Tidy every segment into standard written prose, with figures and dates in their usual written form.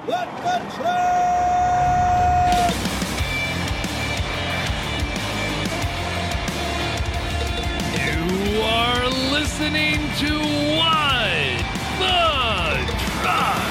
Let the truck! You are listening to What the Truck.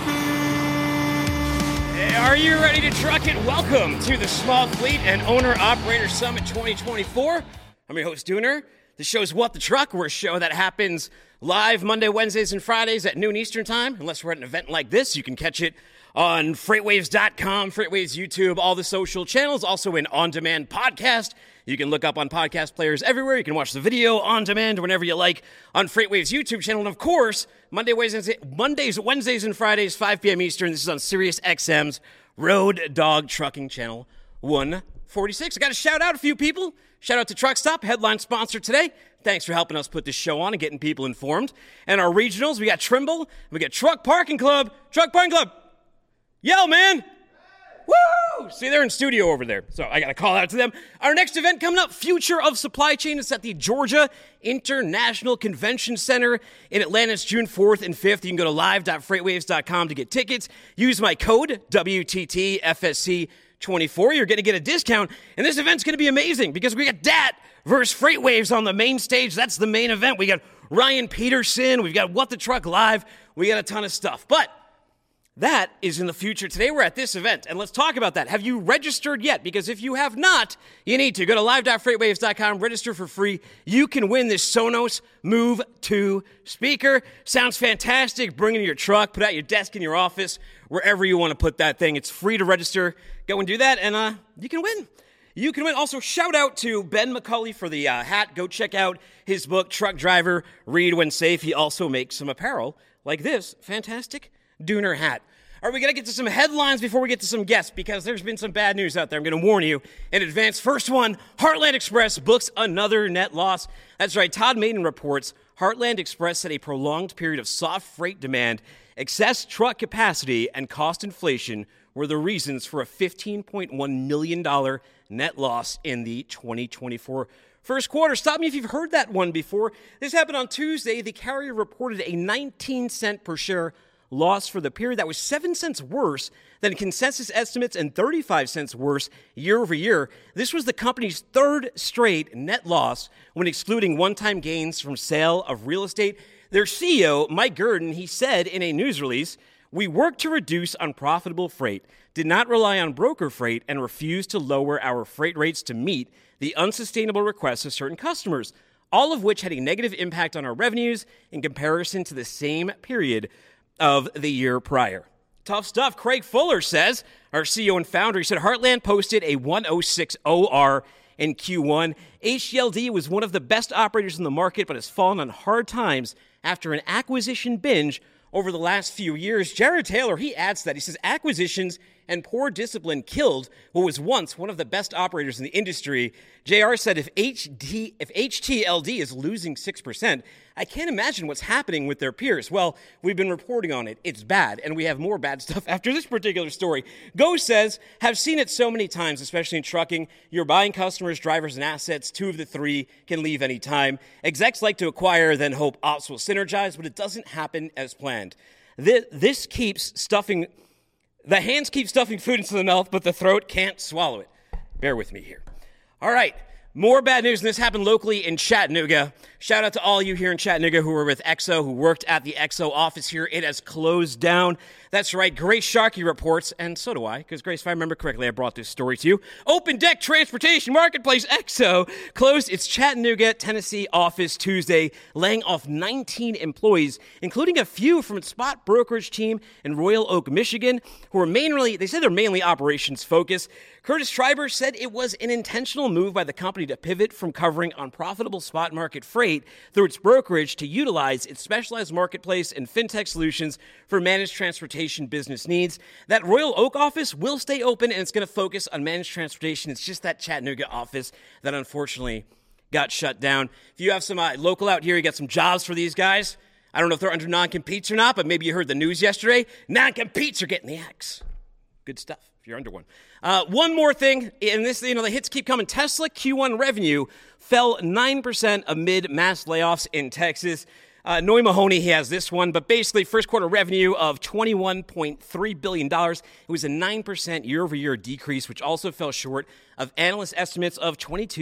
Hey, are you ready to truck it? Welcome to the Small Fleet and Owner Operator Summit 2024. I'm your host, Dooner. The show's What the Truck. We're a show that happens live Monday, Wednesdays, and Fridays at noon Eastern Time. Unless we're at an event like this, you can catch it on FreightWaves.com, FreightWaves YouTube, all the social channels. Also an on-demand podcast. You can look up on podcast players everywhere. You can watch the video on demand whenever you like on FreightWaves YouTube channel. And of course, Mondays, Wednesdays, and Fridays, 5 p.m. Eastern. This is on Sirius XM's Road Dog Trucking Channel 146. I got to shout out a few people. Shout out to Truck Stop, headline sponsor today. Thanks for helping us put this show on and getting people informed. And our regionals, we got Trimble, we got Truck Parking Club. Yell, man! Woo! See, they're in studio over there, so I got to call out to them. Our next event coming up, Future of Supply Chain. It's at the Georgia International Convention Center in Atlanta. It's June 4th and 5th. You can go to live.freightwaves.com to get tickets. Use my code, WTTFSC24. You're going to get a discount, and this event's going to be amazing because we got DAT versus FreightWaves on the main stage. That's the main event. We got Ryan Peterson. We've got What the Truck Live. We got a ton of stuff, but that is in the future. Today we're at this event, and let's talk about that. Have you registered yet? Because if you have not, you need to. Go to live.freightwaves.com, register for free. You can win this Sonos Move 2 speaker. Sounds fantastic. Bring it in your truck, put it at your desk in your office, wherever you want to put that thing. It's free to register. Go and do that, and you can win. You can win. Also, shout out to Ben McCulley for the hat. Go check out his book, Truck Driver, Read When Safe. He also makes some apparel like this fantastic Dooner hat. All right, we got to get to some headlines before we get to some guests because there's been some bad news out there. I'm going to warn you in advance. First one, Heartland Express books another net loss. That's right. Todd Maiden reports Heartland Express said a prolonged period of soft freight demand, excess truck capacity, and cost inflation were the reasons for a $15.1 million net loss in the 2024 first quarter. Stop me if you've heard that one before. This happened on Tuesday. The carrier reported a 19-cent per share loss for the period. That was 7 cents worse than consensus estimates and 35 cents worse year over year. This was the company's third straight net loss when excluding one-time gains from sale of real estate. Their CEO, Mike Gurdon, he said in a news release, "We worked to reduce unprofitable freight, did not rely on broker freight, and refused to lower our freight rates to meet the unsustainable requests of certain customers, all of which had a negative impact on our revenues in comparison to the same period of the year prior." Tough stuff. Craig Fuller says, our CEO and founder, he said Heartland posted a 106 OR in Q1. HGLD was one of the best operators in the market, but has fallen on hard times after an acquisition binge over the last few years. Jared Taylor, he adds that. He says acquisitions and poor discipline killed what was once one of the best operators in the industry. JR said if HTLD is losing 6%, I can't imagine what's happening with their peers. Well, we've been reporting on it. It's bad, and we have more bad stuff after this particular story. Go says, have seen it so many times, especially in trucking. You're buying customers, drivers, and assets. 2 of the 3 can leave any time. Execs like to acquire, then hope ops will synergize, but it doesn't happen as planned. This keeps stuffing... The hands keep stuffing food into the mouth, but the throat can't swallow it. Bear with me here. All right, more bad news, and this happened locally in Chattanooga. Shout out to all you here in Chattanooga who were with EXO, who worked at the EXO office here. It has closed down. That's right, Grace Sharkey reports, and so do I, because Grace, if I remember correctly, I brought this story to you. Open Deck Transportation Marketplace EXO closed its Chattanooga, Tennessee office Tuesday, laying off 19 employees, including a few from its spot brokerage team in Royal Oak, Michigan, who are mainly operations focused. Curtis Schreiber said it was an intentional move by the company to pivot from covering unprofitable spot market freight through its brokerage to utilize its specialized marketplace and fintech solutions for managed transportation business needs. That Royal Oak office will stay open, and it's going to focus on managed transportation. It's just that Chattanooga office that unfortunately got shut down. If you have some local out here, you got some jobs for these guys. I don't know if they're under non-competes or not, but maybe you heard the news yesterday. Non-competes are getting the axe. Good stuff if you're under one. One more thing, and this, the hits keep coming. Tesla Q1 revenue fell 9% amid mass layoffs in Texas. Noy Mahoney, he has this one, but basically first quarter revenue of $21.3 billion. It was a 9% year-over-year decrease, which also fell short of analyst estimates of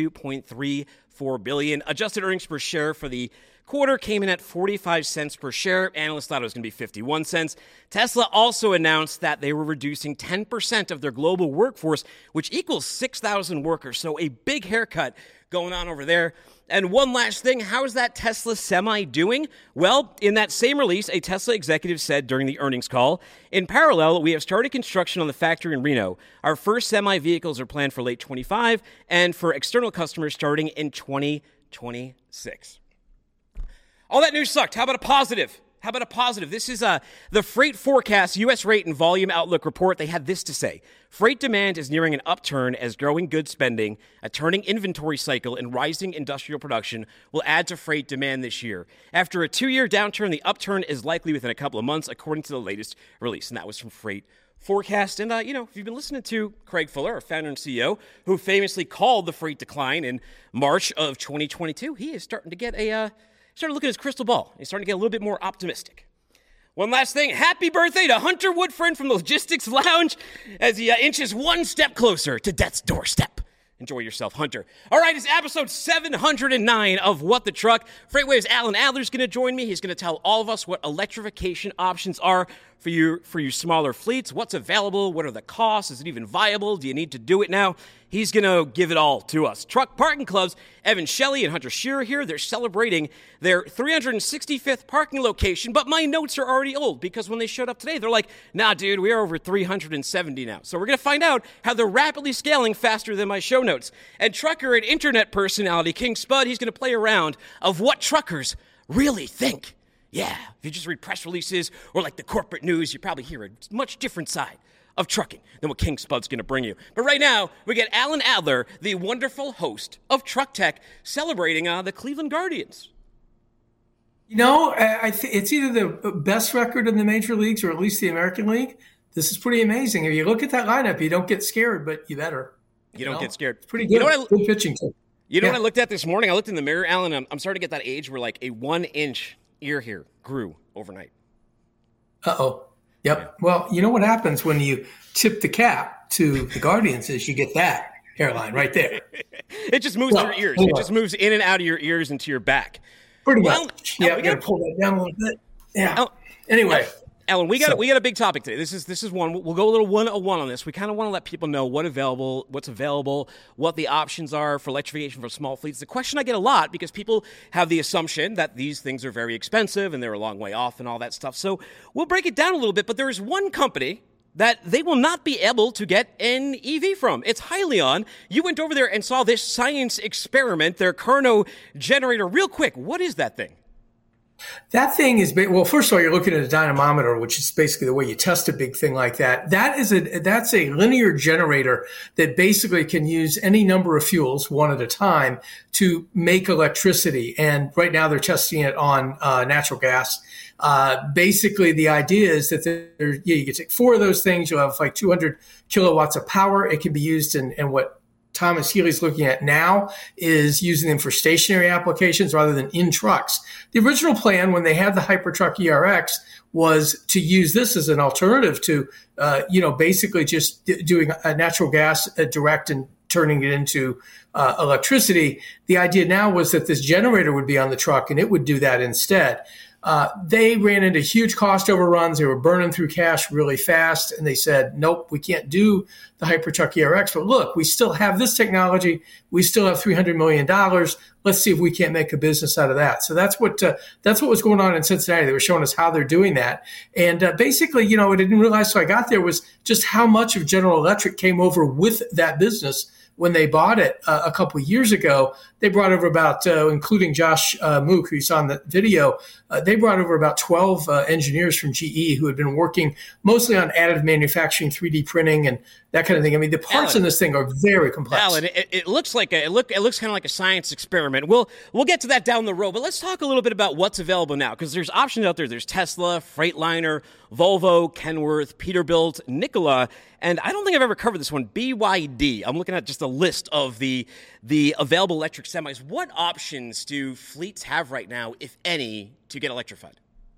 $22.34 billion. Adjusted earnings per share for the quarter came in at 45 cents per share. Analysts thought it was going to be 51 cents. Tesla also announced that they were reducing 10% of their global workforce, which equals 6,000 workers. So a big haircut going on over there. And one last thing, how is that Tesla Semi doing? Well, in that same release, a Tesla executive said during the earnings call, in parallel, we have started construction on the factory in Reno. Our first Semi vehicles are planned for late 25 and for external customers starting in 2026. All that news sucked. How about a positive? This is the Freight Forecast U.S. Rate and Volume Outlook report. They had this to say. Freight demand is nearing an upturn as growing goods spending, a turning inventory cycle, and rising industrial production will add to freight demand this year. After a 2-year downturn, the upturn is likely within a couple of months, according to the latest release. And that was from Freight Forecast. And, if you've been listening to Craig Fuller, our founder and CEO, who famously called the freight decline in March of 2022, he is starting to get started looking at his crystal ball. He's starting to get a little bit more optimistic. One last thing. Happy birthday to Hunter Woodford from the Logistics Lounge as he inches one step closer to death's doorstep. Enjoy yourself, Hunter. All right, it's episode 709 of What the Truck. FreightWaves' Alan Adler's going to join me. He's going to tell all of us what electrification options are for you smaller fleets. What's available? What are the costs? Is it even viable? Do you need to do it now? He's going to give it all to us. Truck Parking Club's Evan Shelley and Hunter Shearer here. They're celebrating their 365th parking location, but my notes are already old because when they showed up today, they're like, nah, dude, we are over 370 now. So we're going to find out how they're rapidly scaling faster than my show notes. And trucker and internet personality King Spud, he's going to play a round of what truckers really think. Yeah, if you just read press releases or like the corporate news, you probably hear a much different side of trucking than what King Spud's going to bring you. But right now, we get Alan Adler, the wonderful host of Truck Tech, celebrating the Cleveland Guardians. It's either the best record in the major leagues or at least the American League. This is pretty amazing. If you look at that lineup, you don't get scared, but you better. You don't get scared. It's pretty good. Good pitching team. What I looked at this morning? I looked in the mirror, Alan. I'm starting to get that age where like a 1-inch ear hair grew overnight. Uh-oh. Yep. Yeah. Well, you know what happens when you tip the cap to the Guardians is you get that hairline right there. It just moves to your ears. It just moves in and out of your ears into your back. Pretty much. Yeah, we got to pull that down a little bit. Yeah. Anyway. Alan, we got a big topic today. This is one. We'll go a little 101 on this. We kind of want to let people know what's available, what the options are for electrification for small fleets. The question I get a lot because people have the assumption that these things are very expensive and they're a long way off and all that stuff. So we'll break it down a little bit, but there is one company that they will not be able to get an EV from. It's Hyliion. You went over there and saw this science experiment, their Carno generator. Real quick, what is that thing? That thing is, well, first of all, you're looking at a dynamometer, which is basically the way you test a big thing like that. That's a linear generator that basically can use any number of fuels one at a time to make electricity. And right now they're testing it on natural gas. Basically, the idea is that you can take 4 of those things. You'll have like 200 kilowatts of power. It can be used in what Thomas Healy's looking at now is using them for stationary applications rather than in trucks. The original plan when they had the Hypertruck ERX was to use this as an alternative to, basically just doing a natural gas direct and turning it into electricity. The idea now was that this generator would be on the truck and it would do that instead. They ran into huge cost overruns. They were burning through cash really fast. And they said, nope, we can't do the Hypertruck ERX. But look, we still have this technology. We still have $300 million. Let's see if we can't make a business out of that. So that's what was going on in Cincinnati. They were showing us how they're doing that. And basically, what I didn't realize till I got there was just how much of General Electric came over with that business. When they bought it a couple of years ago, they brought over about, including Josh Mook, who's on the video, they brought over about 12 engineers from GE who had been working mostly on additive manufacturing, 3D printing, and that kind of thing. I mean, the parts in this thing are very complex. Alan, it looks like it looks kind of like a science experiment. We'll get to that down the road, but let's talk a little bit about what's available now because there's options out there. There's Tesla, Freightliner, Volvo, Kenworth, Peterbilt, Nikola, And I don't think I've ever covered this one. BYD. I'm looking at just a list of the available electric semis. What options do fleets have right now, if any, to get electrified?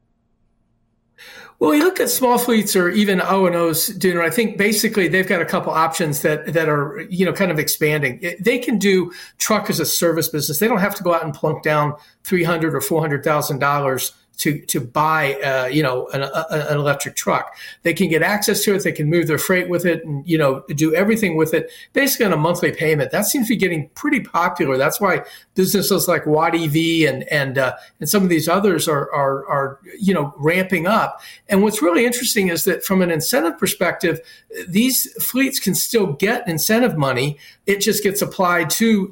Well, you look at small fleets or even O&Os, Dooner, I think basically they've got a couple options that are, kind of expanding. They can do truck as a service business. They don't have to go out and plunk down $300,000 or $400,000 to buy, an electric truck. They can get access to it. They can move their freight with it and, do everything with it basically on a monthly payment. That seems to be getting pretty popular. That's why businesses like Watt EV and some of these others are ramping up. And what's really interesting is that from an incentive perspective, these fleets can still get incentive money. It just gets applied to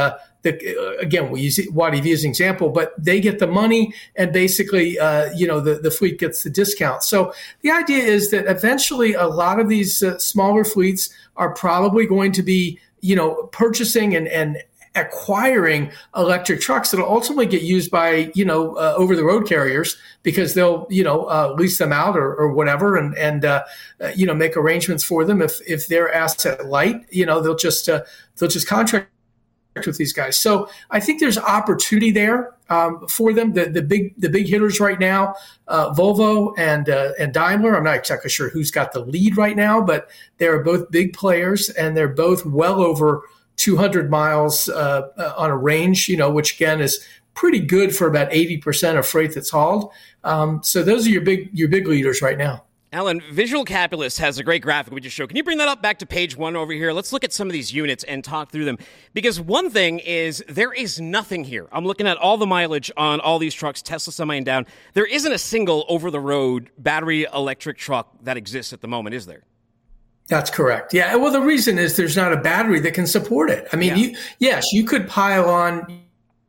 again, we use Watt EV as an example, but they get the money and basically, the fleet gets the discount. So the idea is that eventually a lot of these smaller fleets are probably going to be, purchasing and acquiring electric trucks that will ultimately get used by, over the road carriers because they'll, lease them out or whatever and make arrangements for them. If they're asset light, they'll just contract with these guys. So I think there's opportunity there for them. The big hitters right now, Volvo and Daimler. I'm not exactly sure who's got the lead right now, but they're both big players and they're both well over 200 miles on a range, which again is pretty good for about 80% of freight that's hauled. So those are your big leaders right now. Alan, Visual Calculus has a great graphic we just showed. Can you bring that up back to page 1 over here? Let's look at some of these units and talk through them. Because one thing is there is nothing here. I'm looking at all the mileage on all these trucks, Tesla Semi and down. There isn't a single over-the-road battery electric truck that exists at the moment, is there? That's correct. Yeah. Well, the reason is there's not a battery that can support it. I mean, you could pile on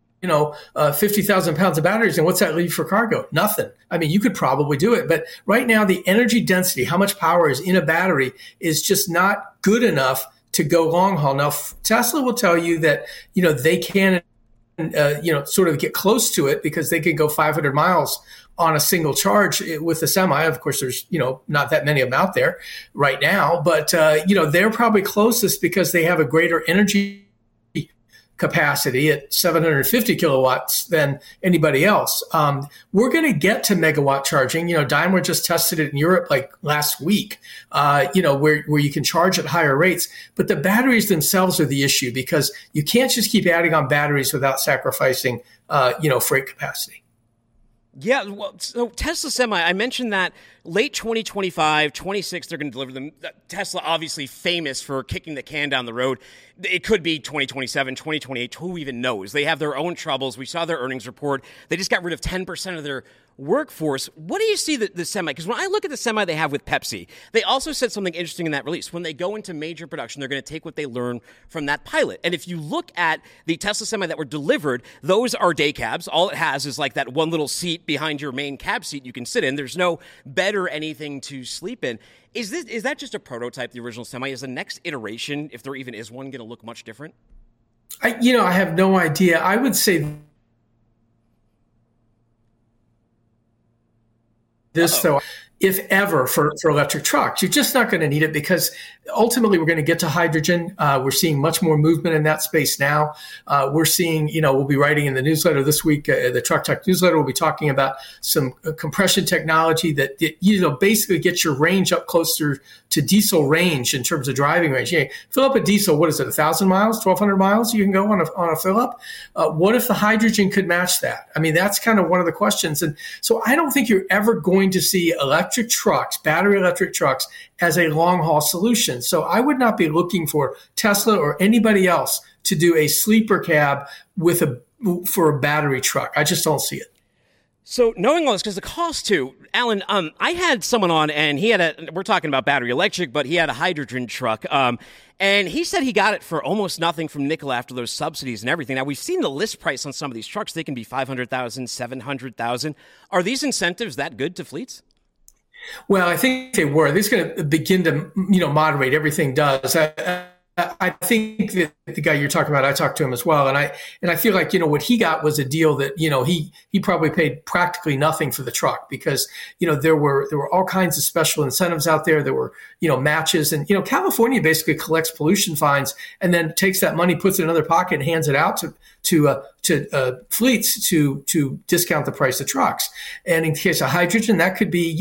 50,000 pounds of batteries. And what's that leave for cargo? Nothing. I mean, you could probably do it. But right now, the energy density, how much power is in a battery, is just not good enough to go long haul. Now, Tesla will tell you that, they can, sort of get close to it because they can go 500 miles on a single charge with the Semi. Of course, there's, not that many of them out there right now. But, they're probably closest because they have a greater energy capacity at 750 kilowatts than anybody else. We're going to get to megawatt charging. Daimler just tested it in Europe like last week, where you can charge at higher rates. But the batteries themselves are the issue because you can't just keep adding on batteries without sacrificing, freight capacity. Yeah, well, so Tesla Semi, I mentioned that late 2025, 26, they're going to deliver them. Tesla, obviously famous for kicking the can down the road. It could be 2027, 2028, who even knows? They have their own troubles. We saw their earnings report. They just got rid of 10% of their workforce. What do you see the Semi? Because when I look at the Semi they have with Pepsi, they also said something interesting in that release. When they go into major production, they're going to take what they learn from that pilot. And if you look at the Tesla Semi that were delivered, those are day cabs. All it has is like that one little seat behind your main cab seat you can sit in. There's no bed or anything to sleep in. Is that just a prototype, the original Semi? Is the next iteration, if there even is one, going to look much different? I have no idea. I would say this, though, if ever, for electric trucks. You're just not going to need it because ultimately we're going to get to hydrogen. We're seeing much more movement in that space now. We're seeing, we'll be writing in the newsletter this week, the Truck Tech newsletter, we'll be talking about some compression technology that, basically gets your range up closer to diesel range in terms of driving range. Fill up a diesel, what is it, 1,000 miles, 1,200 miles you can go on a fill up? What if the hydrogen could match that? I mean, that's kind of one of the questions. And so I don't think you're ever going to see electric trucks, battery electric trucks, as a long haul solution. So I would not be looking for Tesla or anybody else to do a sleeper cab for a battery truck. I just don't see it. So knowing all this, because the cost too, Alan, I had someone on and we're talking about battery electric, but he had a hydrogen truck. And he said he got it for almost nothing from Nikola after those subsidies and everything. Now, we've seen the list price on some of these trucks. They can be $500,000, $700,000. Are these incentives that good to fleets? Well, I think they were. This is going to begin to, moderate. Everything does. I think that the guy you're talking about, I talked to him as well, and I feel like what he got was a deal that he probably paid practically nothing for the truck because there were all kinds of special incentives out there. There were matches, and California basically collects pollution fines and then takes that money, puts it in another pocket, and hands it out to fleets to discount the price of trucks. And in the case of hydrogen, that could be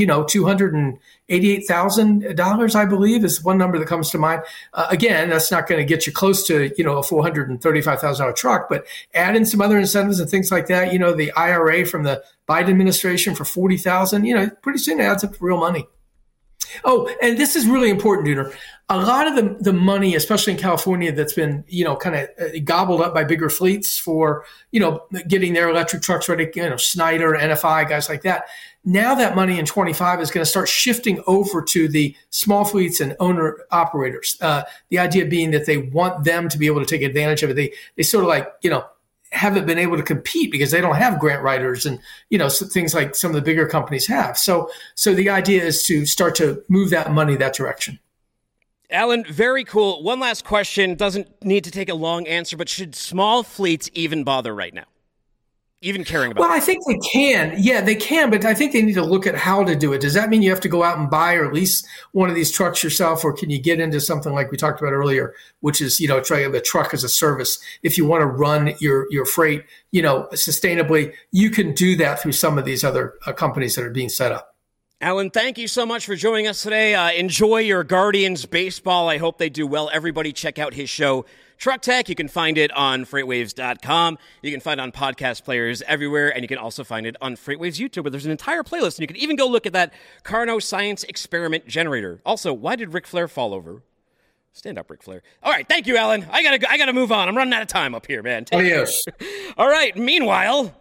$288,000, I believe, is one number that comes to mind. Again, that's not going to get you close to a $435,000 truck, but add in some other incentives and things like that. The IRA from the Biden administration for $40,000. Pretty soon it adds up to real money. Oh, and this is really important, Dooner. A lot of the money, especially in California, that's been, kind of gobbled up by bigger fleets for, getting their electric trucks ready, Schneider, NFI, guys like that. Now that money in 25 is going to start shifting over to the small fleets and owner operators. The idea being that they want them to be able to take advantage of it. They sort of haven't been able to compete because they don't have grant writers and, things like some of the bigger companies have. So the idea is to start to move that money that direction. Alan, very cool. One last question. Doesn't need to take a long answer, but should small fleets even bother right now? Even caring about it? Well, I think they can. Yeah, they can, but I think they need to look at how to do it. Does that mean you have to go out and buy or lease one of these trucks yourself, or can you get into something like we talked about earlier, which is, try the truck as a service? If you want to run your freight, sustainably, you can do that through some of these other companies that are being set up. Alan, thank you so much for joining us today. Enjoy your Guardians baseball. I hope they do well. Everybody check out his show, Truck Tech. You can find it on FreightWaves.com. You can find it on podcast players everywhere, and you can also find it on FreightWaves YouTube, where there's an entire playlist, and you can even go look at that Carnot Science Experiment Generator. Also, why did Ric Flair fall over? Stand up, Ric Flair. All right, thank you, Alan. I gotta move on. I'm running out of time up here, man. Adios. All right, meanwhile...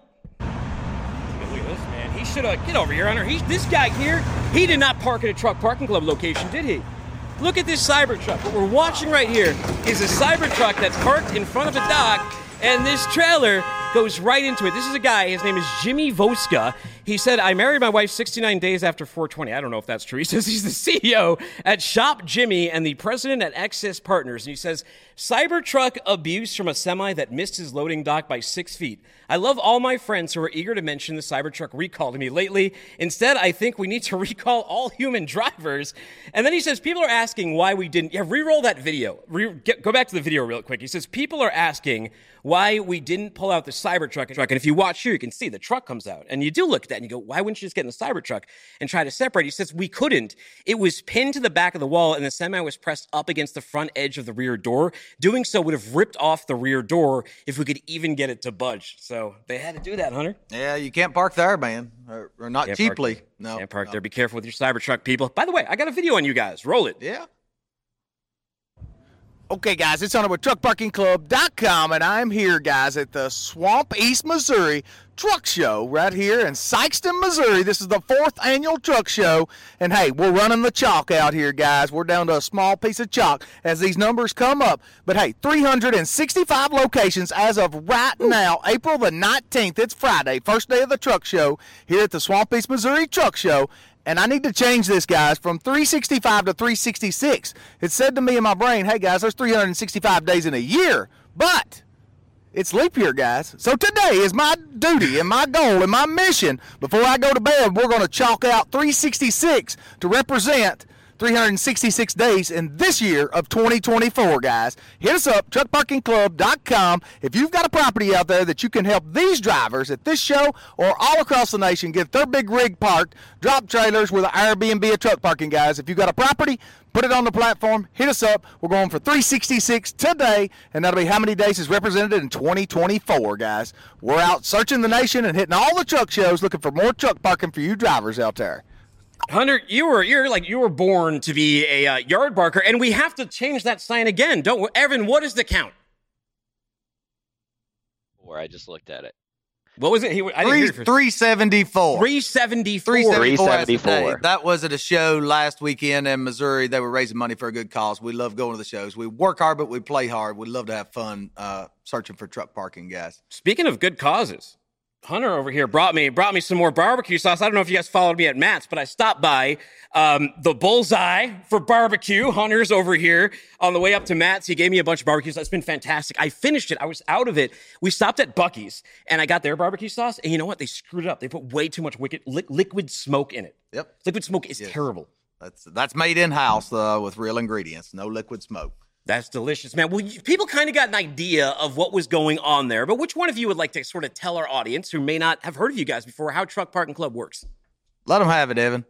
Get over here, Hunter. This guy here, he did not park at a truck parking club location, did he? Look at this Cybertruck. What we're watching right here is a Cybertruck that's parked in front of a dock, and this trailer goes right into it. This is a guy, his name is Jimmy Voska. He said, I married my wife 69 days after 420. I don't know if that's true. He says he's the CEO at Shop Jimmy and the president at Access Partners. And he says, Cybertruck abuse from a semi that missed his loading dock by 6 feet. I love all my friends who are eager to mention the Cybertruck recall to me lately. Instead, I think we need to recall all human drivers. And then he says, people are asking why we didn't. Yeah, re-roll that video. Go back to the video real quick. He says, people are asking why we didn't pull out the Cybertruck. And if you watch here, you can see the truck comes out. And you do look at that and you go, why wouldn't you just get in the Cybertruck and try to separate? He says, we couldn't. It was pinned to the back of the wall and the semi was pressed up against the front edge of the rear door. Doing so would have ripped off the rear door if we could even get it to budge. So they had to do that, Hunter. Yeah, you can't park there, man. Or not cheaply. No. Can't park there. Be careful with your Cybertruck, people. By the way, I got a video on you guys. Roll it. Yeah. Okay, guys, it's Hunter with TruckParkingClub.com, and I'm here, guys, at the Swamp East, Missouri Truck Show right here in Sikeston, Missouri. This is the 4th annual truck show, and hey, we're running the chalk out here, guys. We're down to a small piece of chalk as these numbers come up. But hey, 365 locations as of right now, April the 19th. It's Friday, first day of the truck show here at the Swamp East, Missouri Truck Show. And I need to change this, guys, from 365 to 366. It said to me in my brain, hey, guys, there's 365 days in a year. But it's leap year, guys. So today is my duty and my goal and my mission. Before I go to bed, we're going to chalk out 366 to represent 366 days in this year of 2024, guys. Hit us up, TruckParkingClub.com. If you've got a property out there that you can help these drivers at this show or all across the nation get their big rig parked, drop trailers with an Airbnb of truck parking, guys. If you've got a property, put it on the platform. Hit us up. We're going for 366 today, and that'll be how many days is represented in 2024, guys. We're out searching the nation and hitting all the truck shows looking for more truck parking for you drivers out there. Hunter, you were born to be a yard barker, and we have to change that sign again, don't we? Evan, what is the count? Where I just looked at it. What was it? 374. 374. 374. That was at a show last weekend in Missouri. They were raising money for a good cause. We love going to the shows. We work hard, but we play hard. We love to have fun searching for truck parking, guys. Speaking of good causes, Hunter over here brought me some more barbecue sauce. I don't know if you guys followed me at Matt's, but I stopped by the Bullseye for barbecue. Hunter's over here on the way up to Matt's. He gave me a bunch of barbecue sauce. It's been fantastic. I finished it. I was out of it. We stopped at Buc-ee's, and I got their barbecue sauce. And you know what? They screwed it up. They put way too much liquid smoke in it. Yep. Liquid smoke is terrible. That's made in-house with real ingredients. No liquid smoke. That's delicious, man. Well, people kind of got an idea of what was going on there, but which one of you would like to sort of tell our audience who may not have heard of you guys before how Truck Parking Club works? Let them have it, Evan.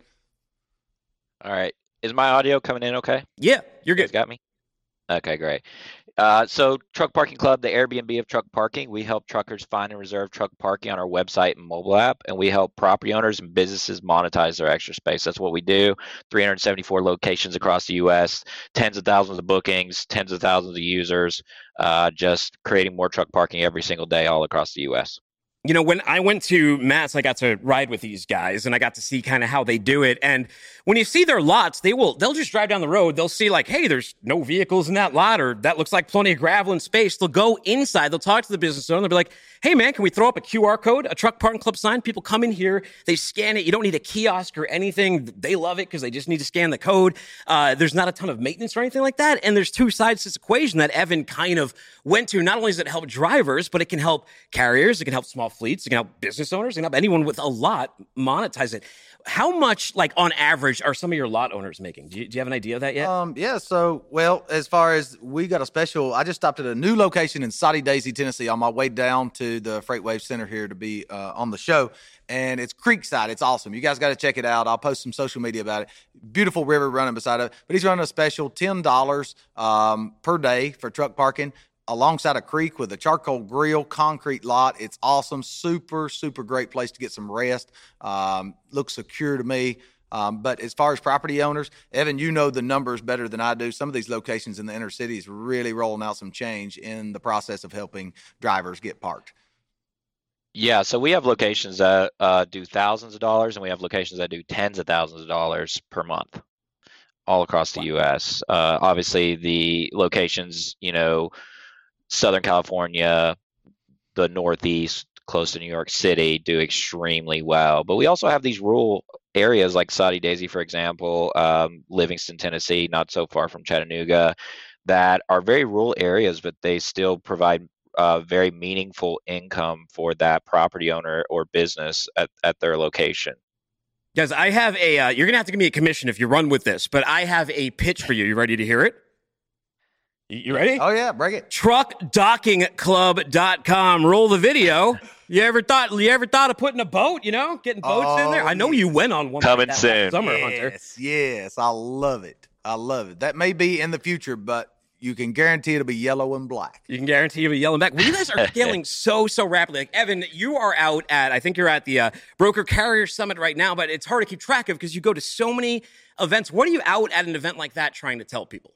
All right. Is my audio coming in okay? Yeah, you're good. You guys got me? Okay, great. So Truck Parking Club, the Airbnb of truck parking, we help truckers find and reserve truck parking on our website and mobile app, and we help property owners and businesses monetize their extra space. That's what we do. 374 locations across the U.S., tens of thousands of bookings, tens of thousands of users, just creating more truck parking every single day all across the U.S. You know, when I went to Matt's, I got to ride with these guys, and I got to see kind of how they do it. And when you see their lots, they'll just drive down the road. They'll see like, hey, there's no vehicles in that lot, or that looks like plenty of gravel and space. They'll go inside. They'll talk to the business owner. They'll be like, hey, man, can we throw up a QR code, a Truck Parking Club sign? People come in here. They scan it. You don't need a kiosk or anything. They love it because they just need to scan the code. There's not a ton of maintenance or anything like that. And there's two sides to this equation that Evan kind of went to. Not only does it help drivers, but it can help carriers. It can help small fleets. It can help business owners. It can help anyone with a lot monetize it. How much, like on average, are some of your lot owners making? Do you have an idea of that yet? Yeah. So, well, as far as we got a special, I just stopped at a new location in Soddy Daisy, Tennessee, on my way down to the FreightWave Center here to be on the show. And it's Creekside. It's awesome. You guys got to check it out. I'll post some social media about it. Beautiful river running beside it. But he's running a special $10 per day for truck parking alongside a creek with a charcoal grill, concrete lot. It's awesome. Super, super great place to get some rest. Looks secure to me. But as far as property owners, Evan, you know the numbers better than I do. Some of these locations in the inner city is really rolling out some change in the process of helping drivers get parked. Yeah, so we have locations that do thousands of dollars, and we have locations that do tens of thousands of dollars per month all across the U.S. Obviously, the locations, Southern California, the Northeast, close to New York City, do extremely well. But we also have these rural areas like Soddy Daisy, for example, Livingston, Tennessee, not so far from Chattanooga, that are very rural areas, but they still provide very meaningful income for that property owner or business at their location. Guys, I have you're going to have to give me a commission if you run with this, but I have a pitch for you. You ready to hear it? You ready? Oh, yeah, bring it. TruckDockingClub.com. Roll the video. You ever thought of putting a boat, getting boats in there? I know you went on one coming like that soon. Last summer, Hunter. Yes, I love it. That may be in the future, but you can guarantee it'll be yellow and black. You can guarantee it'll be yellow and black. Well, you guys are scaling so rapidly. Like, Evan, you are out I think you're at the Broker Carrier Summit right now, but it's hard to keep track of because you go to so many events. What are you out at an event like that trying to tell people?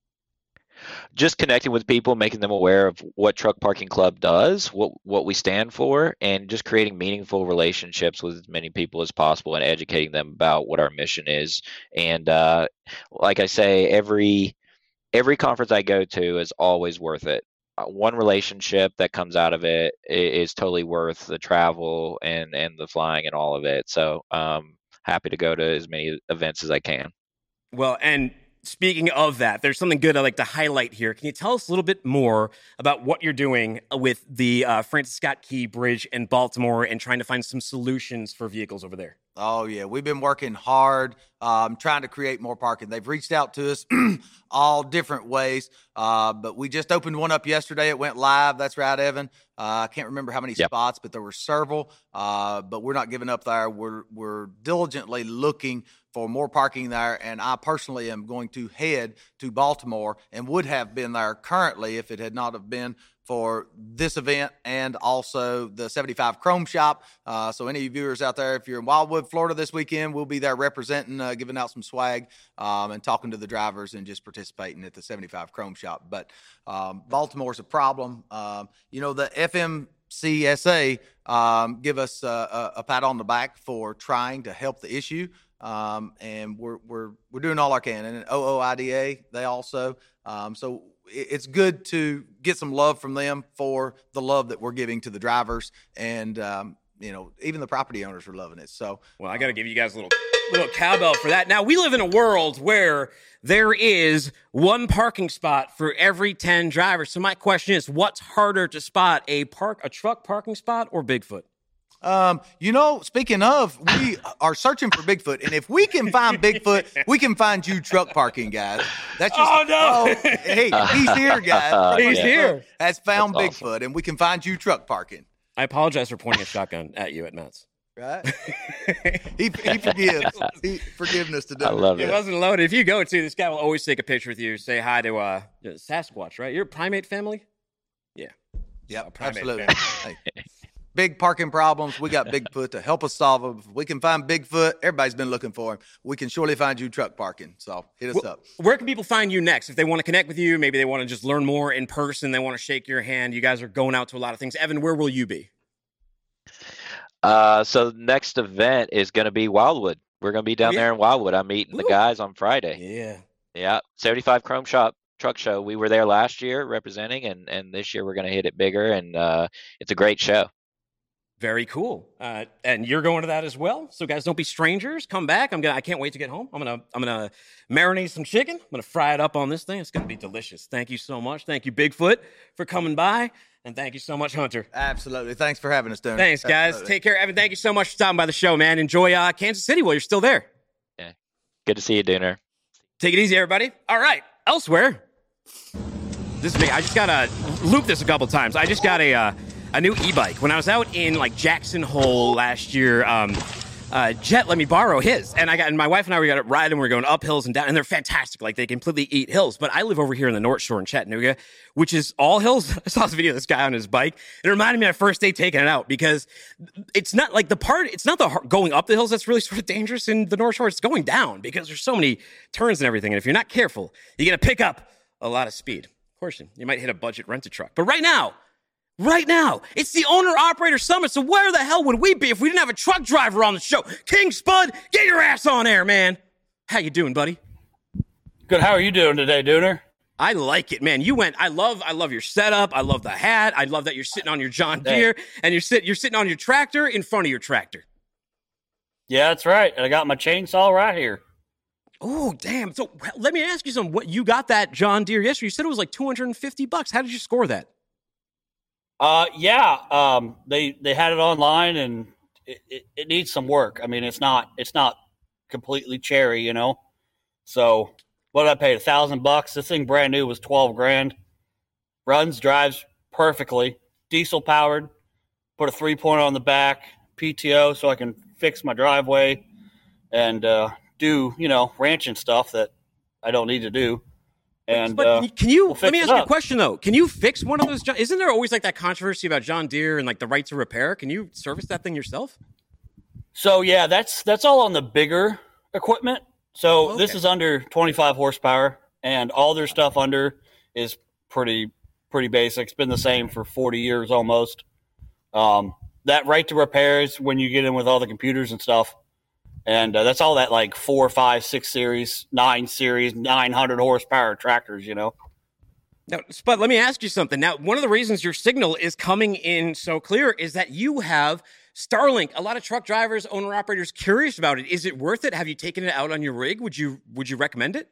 Just connecting with people, making them aware of what Truck Parking Club does, what we stand for, and just creating meaningful relationships with as many people as possible and educating them about what our mission is. And like I say, every conference I go to is always worth it. One relationship that comes out of it is totally worth the travel and the flying and all of it. So happy to go to as many events as I can. Well, and speaking of that, there's something good I'd like to highlight here. Can you tell us a little bit more about what you're doing with the Francis Scott Key Bridge in Baltimore and trying to find some solutions for vehicles over there? Oh, yeah. We've been working hard trying to create more parking. They've reached out to us all different ways, but we just opened one up yesterday. It went live. That's right, Evan. I can't remember how many spots, but there were several. But we're not giving up there. We're diligently looking for more parking there, and I personally am going to head to Baltimore and would have been there currently if it had not have been for this event and also the 75 Chrome Shop. So any viewers out there, if you're in Wildwood, Florida this weekend, we'll be there representing, giving out some swag and talking to the drivers and just participating at the 75 Chrome Shop. But Baltimore's a problem. The FMCSA give us a pat on the back for trying to help the issue. And we're doing all I can. And OOIDA, they also. So it's good to get some love from them for the love that we're giving to the drivers, and even the property owners are loving it. So, well, I got to give you guys a little cowbell for that. Now, we live in a world where there is one parking spot for every 10 drivers. So my question is, what's harder to spot, a truck parking spot or Bigfoot? Speaking of, we are searching for Bigfoot, and if we can find Bigfoot, we can find you truck parking, guys. That's just, hey, he's here, guys. He's here. Has found That's Bigfoot, awesome. and we can find you truck parking. I apologize for pointing a shotgun at you at Mets. Right? he forgives. Forgiveness to do. I love It it. wasn't loaded. If you go to, this guy will always take a picture with you, say hi to Sasquatch, right? You're a primate family? Yeah. Yep, primate absolutely. Hey, big parking problems. We got Bigfoot to help us solve them. If we can find Bigfoot, everybody's been looking for him. We can surely find you truck parking. So hit us up. Where can people find you next? If they want to connect with you, maybe they want to just learn more in person, they want to shake your hand. You guys are going out to a lot of things. Evan, where will you be? So the next event is going to be Wildwood. We're going to be down there in Wildwood. I'm meeting the guys on Friday. Yeah. Yeah, 75 Chrome Shop Truck Show. We were there last year representing, and this year we're going to hit it bigger, and it's a great show. Very cool. And you're going to that as well. So guys, don't be strangers. Come back. I can't wait to get home. I'm gonna marinate some chicken. I'm gonna fry it up on this thing. It's gonna be delicious. Thank you so much. Thank you, Bigfoot, for coming by. And thank you so much, Hunter. Absolutely. Thanks for having us, Stoner. Thanks, guys. Absolutely. Take care. Evan, thank you so much for stopping by the show, man. Enjoy Kansas City while you're still there. Yeah, good to see you, Dooner. Take it easy, everybody. All right. Elsewhere, this is me. I just got to loop this a couple times. I just got a new e-bike. When I was out in Jackson Hole last year, Jet let me borrow his, and my wife and I, we got it riding. We're going up hills and down, and they're fantastic. Like, they completely eat hills. But I live over here in the North Shore in Chattanooga, which is all hills. I saw this video of this guy on his bike. It reminded me of my first day taking it out, because it's not like it's not the going up the hills that's really sort of dangerous in the North Shore. It's going down, because there's so many turns and everything. And if you're not careful, you're going to pick up a lot of speed. Of course, you might hit a budget rent-a-truck. But right now, it's the Owner-Operator Summit, so where the hell would we be if we didn't have a truck driver on the show? King Spud, get your ass on air, man. How you doing, buddy? Good. How are you doing today, Dooner? I like it, man. I love your setup. I love the hat. I love that you're sitting on your John Deere, and you're sitting on your tractor in front of your tractor. Yeah, that's right. And I got my chainsaw right here. Oh, damn. So let me ask you something. What, you got that John Deere yesterday? You said it was like $250. How did you score that? They had it online, and it needs some work. I mean, it's not completely cherry, you know. So what did I pay? $1,000. This thing brand new was $12,000. Drives perfectly. Diesel powered. Put a 3-pointer on the back. PTO so I can fix my driveway and do ranching stuff that I don't need to do. And but can you? we'll let me fix ask it you a up. question though. Can you fix one of those? Isn't there always like that controversy about John Deere and like the right to repair? Can you service that thing yourself? So yeah, that's all on the bigger equipment. So Okay. this is under 25 horsepower, and all their stuff under is pretty basic. It's been the same for 40 years almost. That right to repair is when you get in with all the computers and stuff, and that's all that like 4, 5, 6 series, 9 series, 900 horsepower tractors. You know. Now, Spud, let me ask you something. Now, one of the reasons your signal is coming in so clear is that you have Starlink. A lot of truck drivers, owner-operators, curious about it. Is it worth it? Have you taken it out on your rig? Would you recommend it?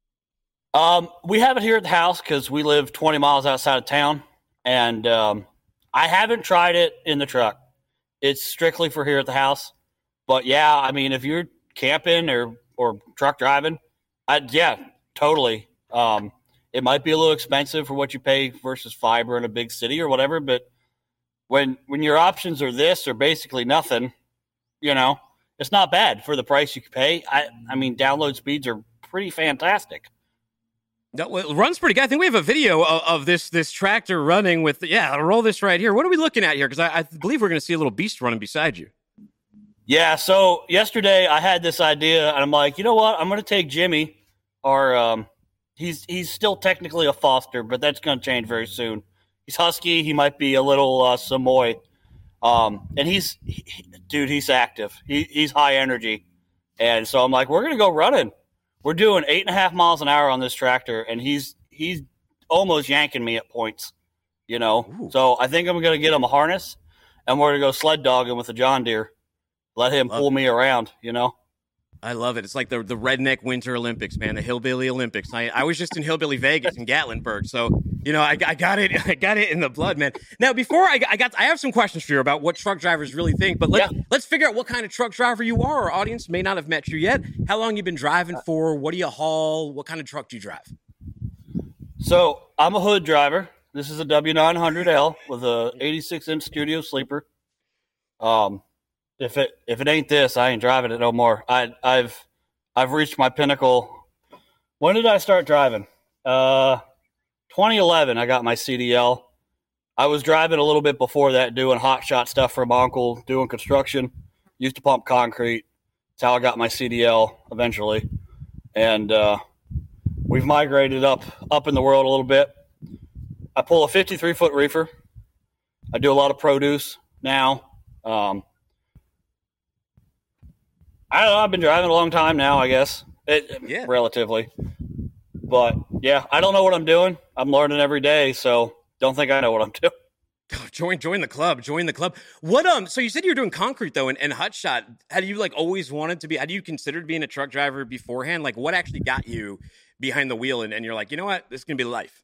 We have it here at the house because we live 20 miles outside of town, and I haven't tried it in the truck. It's strictly for here at the house. But yeah, I mean, if you're camping or truck driving, totally. It might be a little expensive for what you pay versus fiber in a big city or whatever, but when your options are this or basically nothing, it's not bad for the price you can pay. I mean, download speeds are pretty fantastic. No, well, it runs pretty good. I think we have a video of this tractor running with, I'll roll this right here. What are we looking at here? Because I believe we're going to see a little beast running beside you. Yeah, so yesterday I had this idea, and I'm like, you know what? I'm going to take Jimmy, or he's still technically a Foster, but that's going to change very soon. He's husky. He might be a little Samoy. And he's active. He's high energy. And so I'm like, we're going to go running. We're doing 8.5 miles an hour on this tractor, and he's almost yanking me at points, you know. Ooh. So I think I'm going to get him a harness, and we're going to go sled dogging with the John Deere. Let him pull me around, you know. I love it. It's like the redneck Winter Olympics, man, the Hillbilly Olympics. I was just in Hillbilly Vegas in Gatlinburg, so you know I got it. I got it in the blood, man. Now, before I have some questions for you about what truck drivers really think, but let's figure out what kind of truck driver you are. Our audience may not have met you yet. How long you been driving for? What do you haul? What kind of truck do you drive? So I'm a hood driver. This is a W900L with a 86-inch studio sleeper. If it ain't this, I ain't driving it no more. I've reached my pinnacle. When did I start driving? 2011. I got my CDL. I was driving a little bit before that, doing hot shot stuff for my uncle, doing construction. Used to pump concrete. That's how I got my CDL eventually. And we've migrated up in the world a little bit. I pull a 53-foot reefer. I do a lot of produce now. I don't know. I've been driving a long time now, I guess. Relatively. But, yeah, I don't know what I'm doing. I'm learning every day, so don't think I know what I'm doing. Join the club. Join the club. What so you said you were doing concrete though and hot shot. Had you always wanted to be? Had you considered being a truck driver beforehand? Like what actually got you behind the wheel and you're like, you know what, this is gonna be life?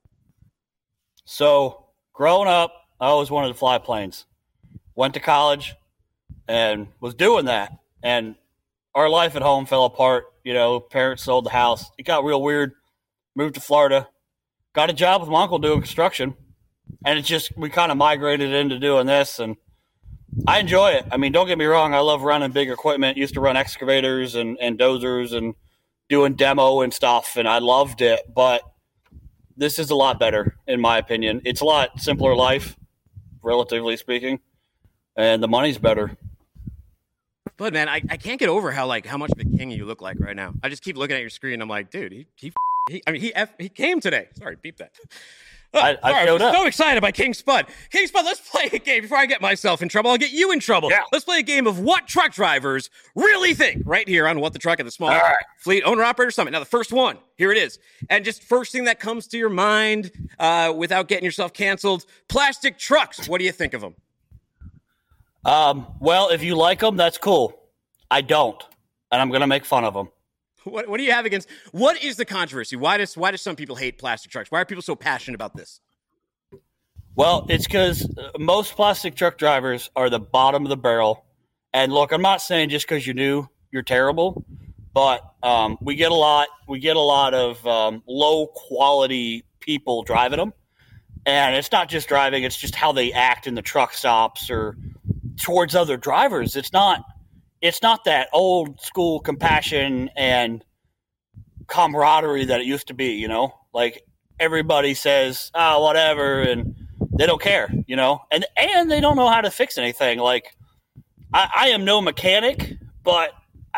So growing up, I always wanted to fly planes. Went to college and was doing that. And our life at home fell apart. You know, parents sold the house. It got real weird. Moved to Florida. Got a job with my uncle doing construction. And it's just, we kind of migrated into doing this. And I enjoy it. I mean, don't get me wrong. I love running big equipment. Used to run excavators and dozers and doing demo and stuff. And I loved it. But this is a lot better, in my opinion. It's a lot simpler life, relatively speaking. And the money's better. But man, I can't get over how much of a king you look like right now. I just keep looking at your screen. I'm like, dude, he came today. Sorry, beep that. I showed up. So excited by King Spud. King Spud, let's play a game before I get myself in trouble. I'll get you in trouble. Yeah. Let's play a game of what truck drivers really think right here on What the Truck at the Small Fleet Owner Operator Summit. Now, the first one, here it is. And just first thing that comes to your mind without getting yourself canceled, plastic trucks. What do you think of them? Well, if you like them, that's cool. I don't, and I'm going to make fun of them. What do you have against? What is the controversy? Why do some people hate plastic trucks? Why are people so passionate about this? Well, it's because most plastic truck drivers are the bottom of the barrel. And look, I'm not saying just because you do, you're terrible, but we get a lot of low quality people driving them, and it's not just driving; it's just how they act in the truck stops or towards other drivers. It's not that old school compassion and camaraderie that it used to be, you know, like everybody says, oh, whatever. And they don't care, you know, and they don't know how to fix anything. Like I am no mechanic, but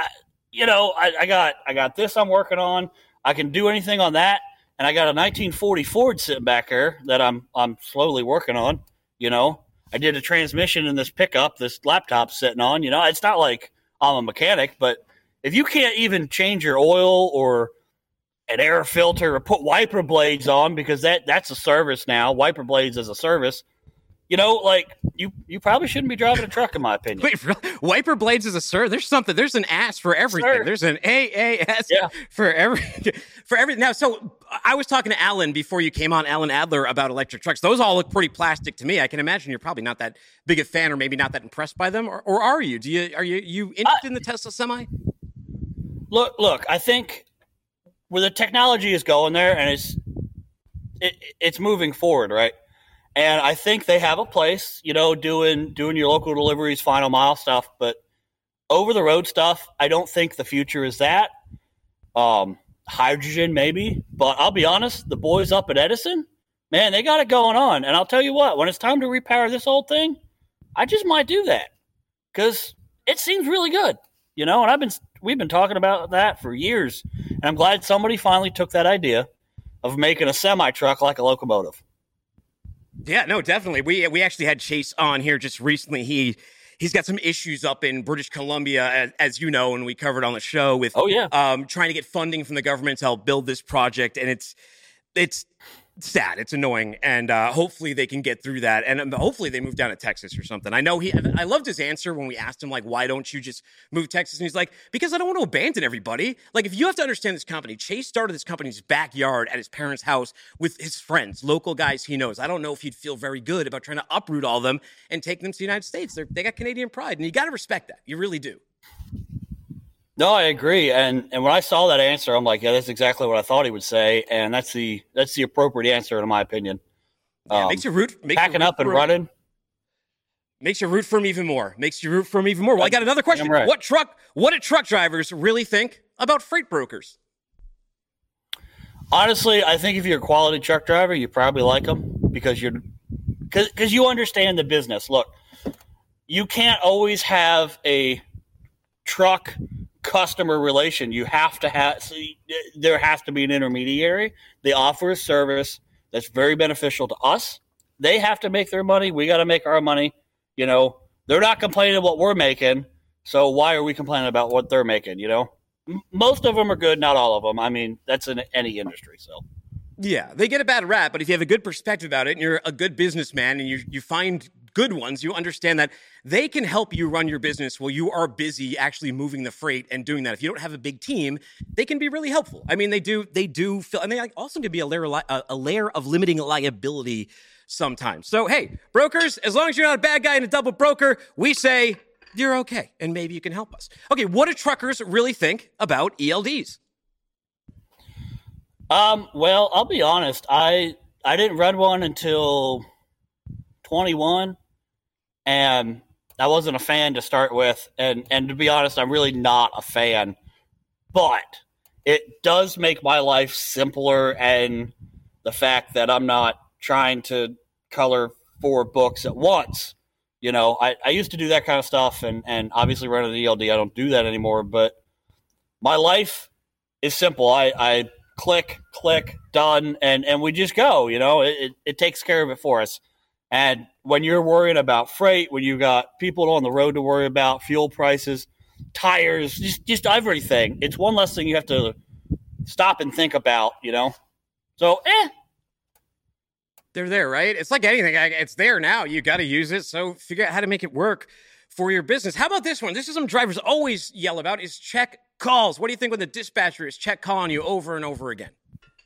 I got this I'm working on. I can do anything on that. And I got a 1940 Ford sitting back there that I'm slowly working on, you know. I did a transmission in this pickup, this laptop sitting on, you know. It's not like I'm a mechanic, but if you can't even change your oil or an air filter or put wiper blades on, because that's a service now, wiper blades is a service, you know, like you probably shouldn't be driving a truck, in my opinion. Wait, really? Wiper blades is a service? There's an ass for everything. Sir. There's an AAS for everything. Now, so I was talking to Alan before you came on, Alan Adler, about electric trucks. Those all look pretty plastic to me. I can imagine you're probably not that big a fan or maybe not that impressed by them. Or are you? Are you interested in the Tesla Semi? Look, I think where the technology is going there, and it's moving forward, right? And I think they have a place, you know, doing your local deliveries, final mile stuff. But over the road stuff, I don't think the future is that. Hydrogen, maybe. But I'll be honest, the boys up at Edison, man, they got it going on. And I'll tell you what, when it's time to repower this old thing, I just might do that because it seems really good, you know. And we've been talking about that for years. And I'm glad somebody finally took that idea of making a semi truck like a locomotive. Yeah, no, definitely. We actually had Chase on here just recently. He's got some issues up in British Columbia, as you know, and we covered on the show with trying to get funding from the government to help build this project. And it's sad. It's annoying, and hopefully they can get through that, and hopefully they move down to Texas or something. I loved his answer when we asked him, like, why don't you just move to Texas? And he's like, because I don't want to abandon everybody. Like, if you have to understand this company, Chase started this company's backyard at his parents' house with his friends, local guys he knows. I don't know if he'd feel very good about trying to uproot all of them and take them to the United States. They got Canadian pride, and you got to respect that. You really do. No, I agree. And when I saw that answer, I'm like, yeah, that's exactly what I thought he would say, and that's the appropriate answer in my opinion. Yeah, makes you root running. Makes you root for him even more. Well, I got another question. Right. What do truck drivers really think about freight brokers? Honestly, I think if you're a quality truck driver, you probably like them because you understand the business. Look, you can't always have a truck customer relation. You have to have, there has to be an intermediary. They offer a service that's very beneficial to us. They have to make their money. We got to make our money. You know, they're not complaining what we're making. So why are we complaining about what they're making? You know, most of them are good. Not all of them. I mean, that's in any industry. So yeah, they get a bad rap, but if you have a good perspective about it and you're a good businessman and you find good ones, you understand that they can help you run your business while you are busy actually moving the freight and doing that. If you don't have a big team, they can be really helpful. I mean, they do feel, and they also can be a layer of limiting liability sometimes. So, hey, brokers, as long as you're not a bad guy and a double broker, we say you're okay, and maybe you can help us. Okay, what do truckers really think about ELDs? Well, I'll be honest. I didn't run one until 21. And I wasn't a fan to start with. And to be honest, I'm really not a fan. But it does make my life simpler, and the fact that I'm not trying to color 4 books at once. You know, I used to do that kind of stuff, and obviously running the ELD, I don't do that anymore. But my life is simple. I click, done, and we just go. You know, it takes care of it for us. And when you're worrying about freight, when you've got people on the road to worry about, fuel prices, tires, just everything, it's one less thing you have to stop and think about, you know? So, They're there, right? It's like anything. It's there now. You got to use it. So figure out how to make it work for your business. How about this one? This is some drivers always yell about is check calls. What do you think when the dispatcher is check calling you over and over again?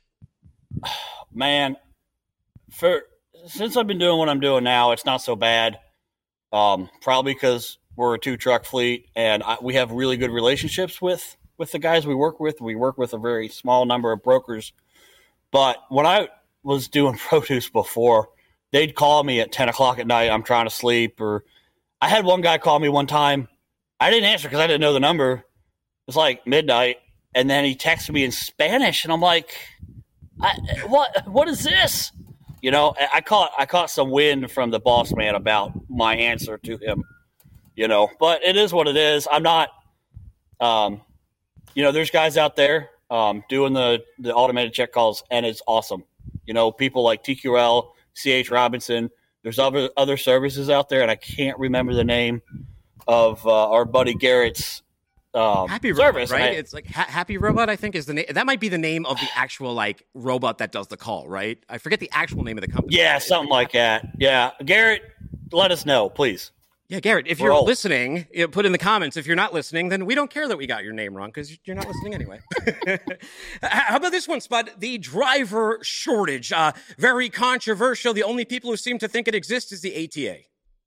Man, since I've been doing what I'm doing now, it's not so bad. Probably because we're a 2-truck fleet, and we have really good relationships with the guys we work with. We work with a very small number of brokers. But when I was doing produce before, they'd call me at 10 o'clock at night. I'm trying to sleep. Or I had one guy call me one time. I didn't answer because I didn't know the number. It was like midnight. And then he texted me in Spanish, and I'm like, what is this? You know, I caught some wind from the boss man about my answer to him, you know, but it is what it is. I'm not, you know, there's guys out there doing the automated check calls, and it's awesome. You know, people like TQL, CH Robinson, there's other services out there, and I can't remember the name of our buddy Garrett's Happy service, Robot, right? It's like Happy Robot, I think, is the name. That might be the name of the actual like robot that does the call, right? I forget the actual name of the company. Yeah, something like that. Yeah, Garrett, let us know, please. Yeah, Garrett, if you're listening, put in the comments. If you're not listening, then we don't care that we got your name wrong because you're not listening anyway. How about this one, Spud? The driver shortage. Very controversial. The only people who seem to think it exists is the ATA.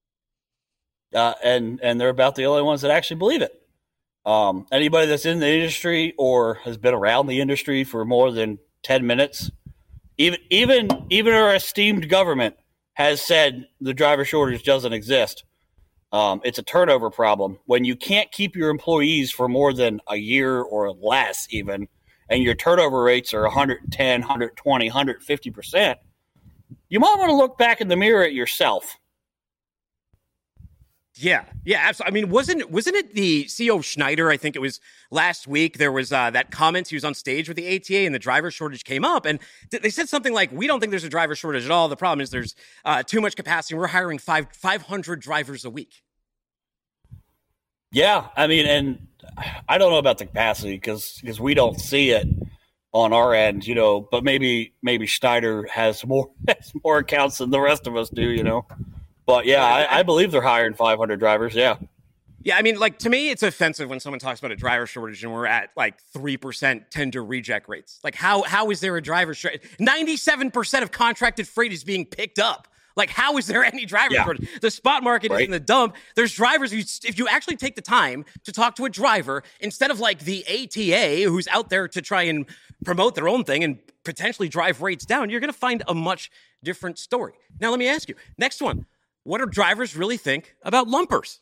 And they're about the only ones that actually believe it. Anybody that's in the industry or has been around the industry for more than 10 minutes, even our esteemed government has said the driver shortage doesn't exist. It's a turnover problem. When you can't keep your employees for more than a year or less even, and your turnover rates are 110, 120, 150%, you might want to look back in the mirror at yourself. Yeah, absolutely. I mean, wasn't it the CEO Schneider? I think it was last week. There was that comment. He was on stage with the ATA, and the driver shortage came up, and they said something like, "We don't think there's a driver shortage at all. The problem is there's too much capacity. We're hiring 500 drivers a week." Yeah, I mean, and I don't know about the capacity because we don't see it, on our end, but maybe Schneider has more accounts than the rest of us do, But yeah, I believe they're hiring 500 drivers. Yeah. Yeah, I mean, to me, it's offensive when someone talks about a driver shortage and we're at 3% tender reject rates. How is there a driver shortage? 97% of contracted freight is being picked up. How is there any driver shortage? The spot market is in the dump. There's drivers. If you actually take the time to talk to a driver instead of the ATA who's out there to try and promote their own thing and potentially drive rates down, you're going to find a much different story. Now, let me ask you. Next one. What do drivers really think about lumpers?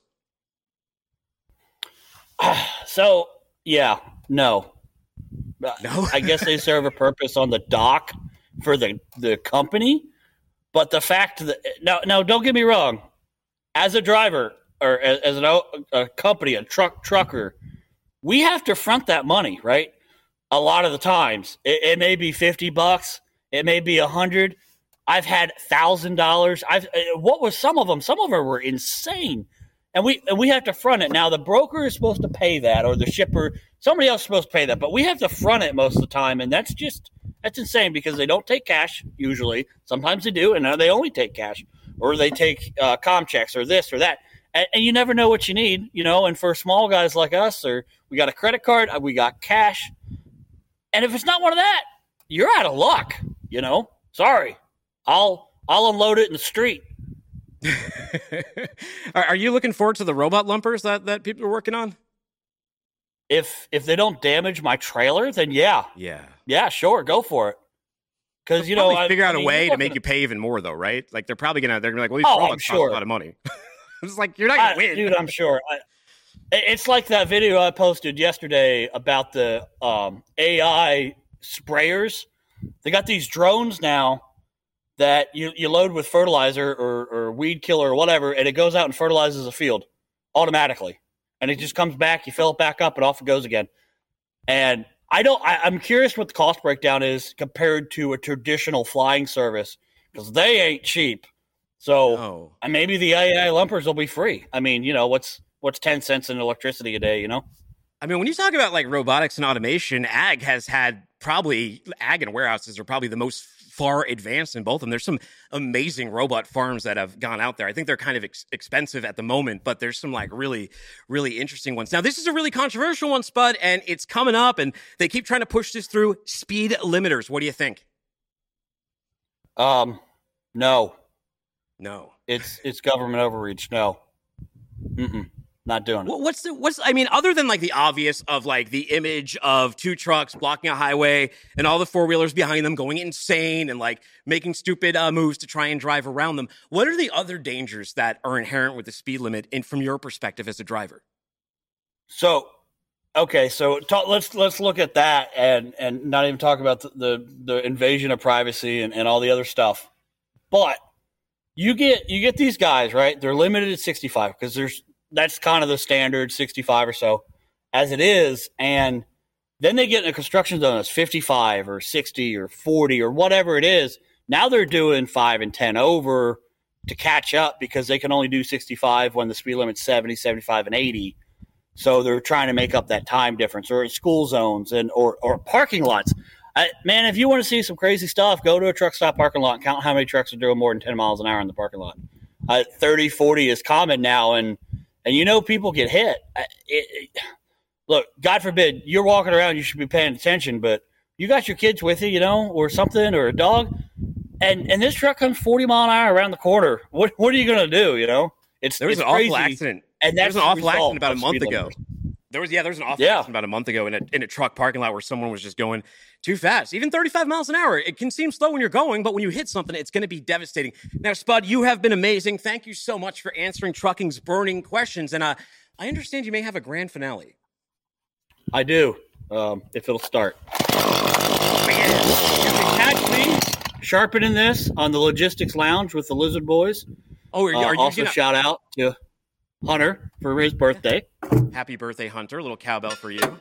So, yeah, no. I guess they serve a purpose on the dock for the company. But the fact that now, don't get me wrong. As a driver or as a company, a trucker, we have to front that money, right? A lot of the times, it may be $50, it may be $100. I've had $1,000. What was some of them? Some of them were insane, and we have to front it. Now the broker is supposed to pay that, or the shipper, somebody else is supposed to pay that, but we have to front it most of the time, and that's insane because they don't take cash usually. Sometimes they do, and now they only take cash, or they take comm checks, or this or that, and you never know what you need, And for small guys like us, or we got a credit card, we got cash, and if it's not one of that, you're out of luck, Sorry, I'll unload it in the street. Are you looking forward to the robot lumpers that people are working on? If they don't damage my trailer, then yeah, sure, go for it. Because figure out a way to make you pay even more, though, right? They're probably gonna well, these robots cost a lot of money. It's you're not gonna win, dude. I'm sure. It's like that video I posted yesterday about the AI sprayers. They got these drones now that you load with fertilizer or weed killer or whatever, and it goes out and fertilizes a field automatically. And it just comes back, you fill it back up, and off it goes again. And I'm curious what the cost breakdown is compared to a traditional flying service, because they ain't cheap. So maybe the AI lumpers will be free. I mean, what's 10 cents in electricity a day, I mean, when you talk about robotics and automation, ag and warehouses are probably the most far advanced in both of them. There's some amazing robot farms that have gone out there. I think they're kind of expensive at the moment, but there's some really, really interesting ones. Now, this is a really controversial one, Spud, and it's coming up, and they keep trying to push this through. Speed limiters. What do you think? No. It's government overreach. No. Not doing it. Other than the obvious of the image of two trucks blocking a highway and all the four-wheelers behind them going insane and making stupid moves to try and drive around them, what are the other dangers that are inherent with the speed limit from your perspective as a driver? So let's look at that and not even talk about the invasion of privacy and all the other stuff. But you get these guys, right? They're limited at 65 because that's kind of the standard 65 or so as it is. And then they get in a construction zone that's 55 or 60 or 40 or whatever it is. Now they're doing 5 and 10 over to catch up because they can only do 65 when the speed limit's 70, 75, and 80. So they're trying to make up that time difference, or in school zones or parking lots. Man, if you want to see some crazy stuff, go to a truck stop parking lot and count how many trucks are doing more than 10 miles an hour in the parking lot. 30, 40 is common now, and people get hit. Look, God forbid, you're walking around, you should be paying attention, but you got your kids with you, or something, or a dog, and this truck comes 40 mile an hour around the corner. What are you going to do, There was an awful accident. And there was an awful accident about a month ago. There was an awful accident about a month ago in a truck parking lot where someone was just going too fast. Even 35 miles an hour. It can seem slow when you're going, but when you hit something, it's going to be devastating. Now, Spud, you have been amazing. Thank you so much for answering trucking's burning questions. And I understand you may have a grand finale. I do, if it'll start. Man, you can catch me sharpening this on the Logistics Lounge with the Lizard Boys. Oh, are you also shout out to Hunter for his birthday. Happy birthday, Hunter. A little cowbell for you.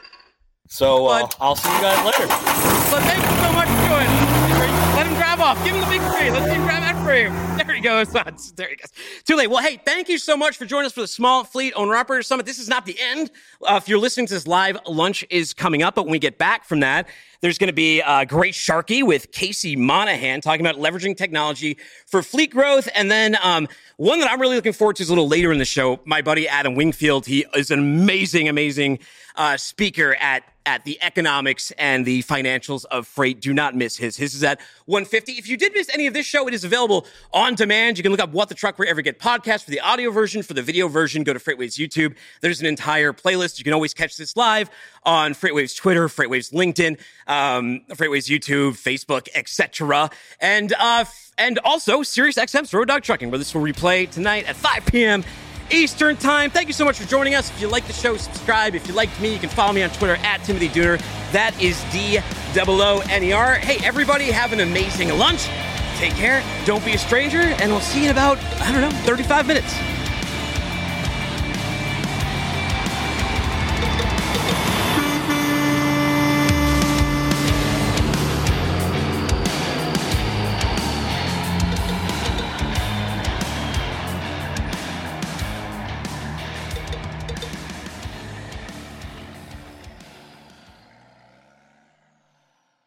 So I'll see you guys later. But thank you so much for joining us. Let him grab off. Give him the big frame. Let's see him grab that frame. There he goes. There he goes. Too late. Well, hey, thank you so much for joining us for the Small Fleet Owner-Operator Summit. This is not the end. If you're listening to this live, lunch is coming up. But when we get back from that, there's going to be a great Sharky with Casey Monahan talking about leveraging technology for fleet growth. And then one that I'm really looking forward to is a little later in the show. My buddy Adam Wingfield, he is an amazing speaker at the economics and the financials of freight. Do not miss his. His is at 1:50. If you did miss any of this show, it is available on demand. You can look up What the Truck wherever you get podcasts for the audio version. For the video version, go to FreightWaves YouTube. There's an entire playlist. You can always catch this live on FreightWaves Twitter, FreightWaves LinkedIn, FreightWaves YouTube, Facebook, etc. And also SiriusXM's Road Dog Trucking, where this will replay tonight at 5 p.m. Eastern Time. Thank you so much for joining us. If you like the show, subscribe. If you liked me, you can follow me on Twitter at Timothy Dooner. That is DOONER. Hey, everybody, have an amazing lunch. Take care. Don't be a stranger. And we'll see you in about, 35 minutes.